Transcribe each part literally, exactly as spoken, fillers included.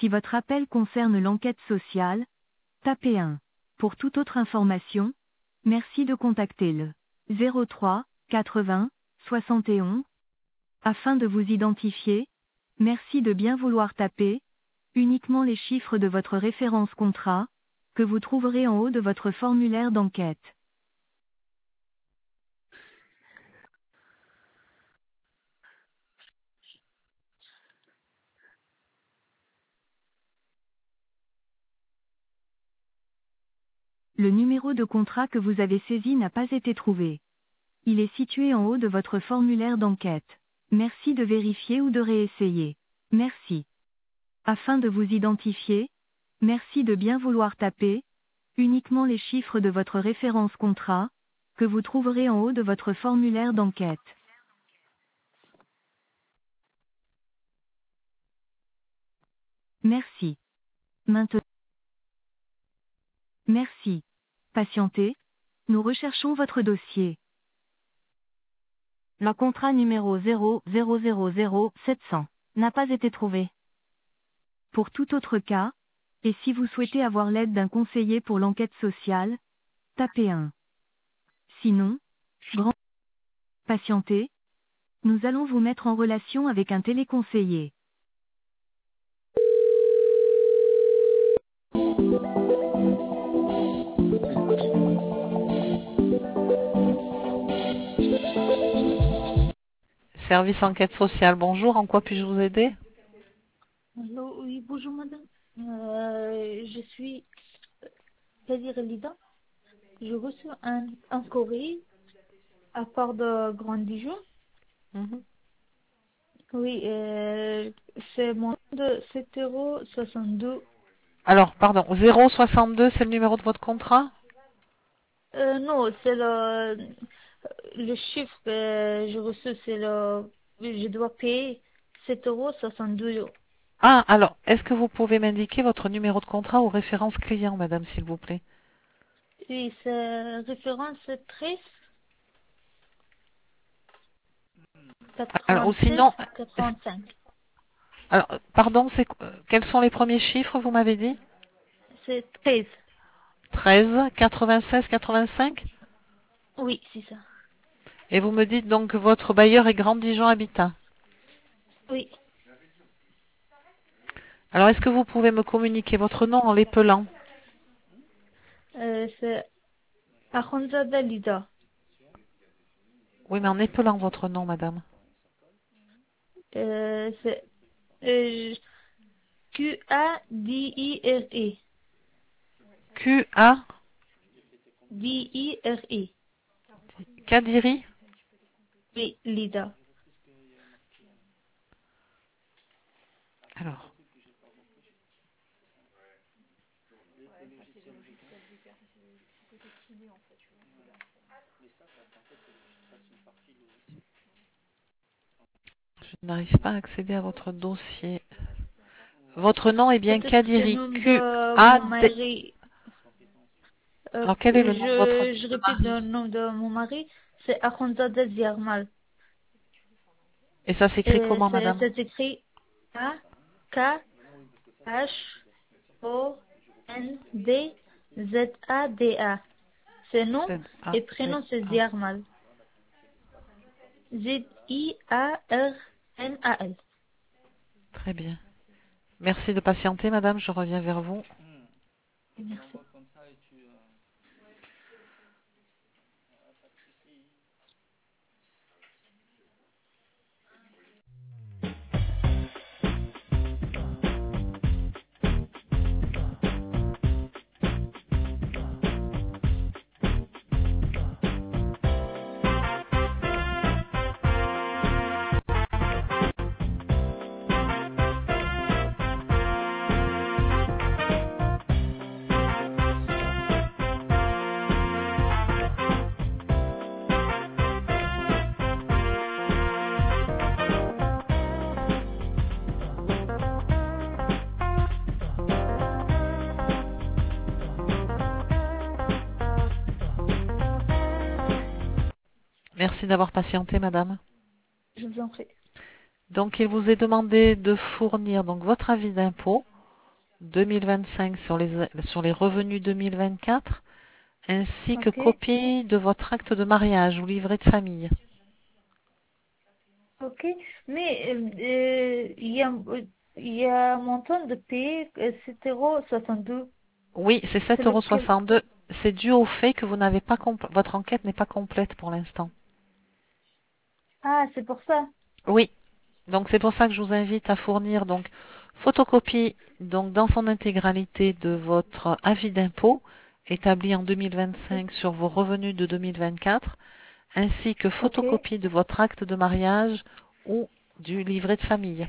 Si votre appel concerne l'enquête sociale, tapez un. Pour toute autre information, merci de contacter le zéro trois quatre-vingts soixante et onze. Afin de vous identifier, merci de bien vouloir taper uniquement les chiffres de votre référence contrat, que vous trouverez en haut de votre formulaire d'enquête. Le numéro de contrat que vous avez saisi n'a pas été trouvé. Il est situé en haut de votre formulaire d'enquête. Merci de vérifier ou de réessayer. Merci. Afin de vous identifier, merci de bien vouloir taper uniquement les chiffres de votre référence contrat, que vous trouverez en haut de votre formulaire d'enquête. Merci. Maintenant. Merci. Patientez. Nous recherchons votre dossier. Le contrat numéro zéro zéro zéro zéro sept cents n'a pas été trouvé. Pour tout autre cas, et si vous souhaitez avoir l'aide d'un conseiller pour l'enquête sociale, tapez un. Sinon, grand patientez, nous allons vous mettre en relation avec un téléconseiller. Service enquête sociale, bonjour, en quoi puis-je vous aider? Allô, oui, bonjour madame. Euh, je suis Kadir Elida. Je reçois un, un courrier à part de Grand Dijon. Mhm. Oui, euh, c'est mon de sept euros soixante-deux. Alors, pardon, zéro soixante-deux, c'est le numéro de votre contrat? Euh, non, c'est le, le chiffre que je reçois, c'est le, je dois payer sept euros soixante-deux. Ah, alors, est-ce que vous pouvez m'indiquer votre numéro de contrat ou référence client, madame, s'il vous plaît? Oui, c'est référence treize Alors, ou quatre-vingt-seize sinon, est-ce- quatre-vingt-cinq. alors, pardon, c'est, euh, quels sont les premiers chiffres, vous m'avez dit? C'est treize. treize, quatre-vingt-seize, quatre-vingt-cinq? Oui, c'est ça. Et vous me dites donc que votre bailleur est Grand Dijon Habitat. Oui. Alors, est-ce que vous pouvez me communiquer votre nom en l'épelant? Euh, c'est Akhonzada Lida. Oui, mais en épelant votre nom, madame. Euh, c'est euh, Q A D I R E. Q A D I R E. Kadiri. Oui, Lida. Alors, je n'arrive pas à accéder à votre dossier. Votre nom est bien Peut-être c'est le Kadiri. nom de mon Q A D. mari. Euh, Alors, quel est le nom de votre je, je répète mari? le nom de mon mari. C'est Akhonzada Ziarmal. Et ça s'écrit Et comment, c'est madame? c'est écrit A K H O N D Z A D A. C'est nom Z A et D prénom c'est A. Ziarmal. Z I A R M A L. Très bien. Merci de patienter, madame. Je reviens vers vous. Merci. Merci d'avoir patienté, madame. Je vous en prie. Donc, il vous est demandé de fournir donc votre avis d'impôt deux mille vingt-cinq sur les, sur les revenus deux mille vingt-quatre, ainsi que Ok. copie de votre acte de mariage ou livret de famille. Ok. Mais euh, euh, il y a, euh, il y a un montant de payer euh, sept euros soixante-deux. Oui, c'est C'est sept euros lequel? soixante-deux. C'est dû au fait que vous n'avez pas compl- votre enquête n'est pas complète pour l'instant. Ah, c'est pour ça. Oui. Donc c'est pour ça que je vous invite à fournir donc photocopie donc dans son intégralité de votre avis d'impôt établi en Ok. deux mille vingt-cinq sur vos revenus de deux mille vingt-quatre, ainsi que Ok. photocopie de votre acte de mariage ou du livret de famille.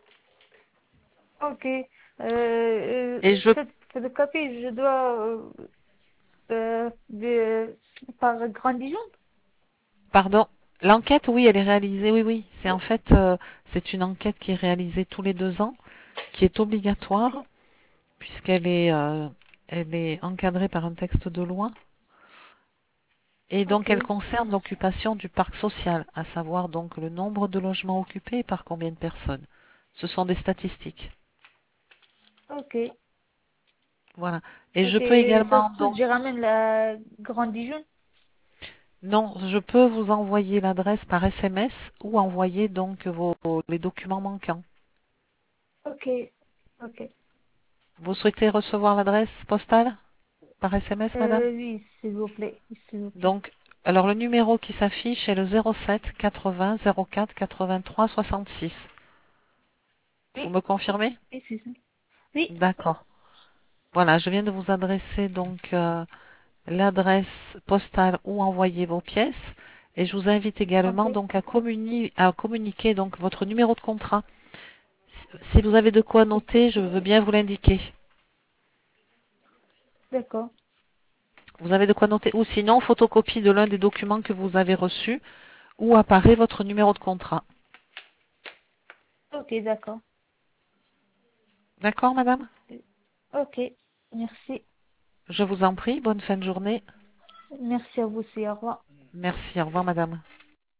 Ok. Euh, euh, Et je cette, cette copie, je dois euh, euh, de, par Grandison. pardon, l'enquête oui, elle est réalisée, oui oui, c'est en fait euh, c'est une enquête qui est réalisée tous les deux ans, qui est Ok. obligatoire puisqu'elle est euh, elle est encadrée par un texte de loi. Et donc, Ok. elle concerne l'occupation du parc social, à savoir donc le nombre de logements occupés et par combien de personnes. Ce sont des statistiques. Ok. Voilà. Et je Ok. peux Ça également se peut, donc, je ramène la Grandison. non, je peux vous envoyer l'adresse par S M S ou envoyer donc vos, les documents manquants. Ok. Ok. Vous souhaitez recevoir l'adresse postale par S M S, madame? Euh, oui, s'il vous plaît. S'il vous plaît. Donc, alors le numéro qui s'affiche est le zéro sept quatre-vingts zéro quatre quatre-vingt-trois soixante-six. Vous Oui. me confirmez? Oui, c'est ça. Oui. D'accord. Voilà, je viens de vous adresser donc euh, l'adresse postale où envoyer vos pièces et je vous invite Ok. également donc à, communi- à communiquer donc votre numéro de contrat. Si vous avez de quoi noter, je veux bien vous l'indiquer. D'accord. Vous avez de quoi noter ou sinon photocopie de l'un des documents que vous avez reçus où apparaît votre numéro de contrat. Ok, d'accord. D'accord, madame? Ok. Merci. Je vous en prie, bonne fin de journée. Merci à vous aussi. Au revoir. Merci, au revoir, madame.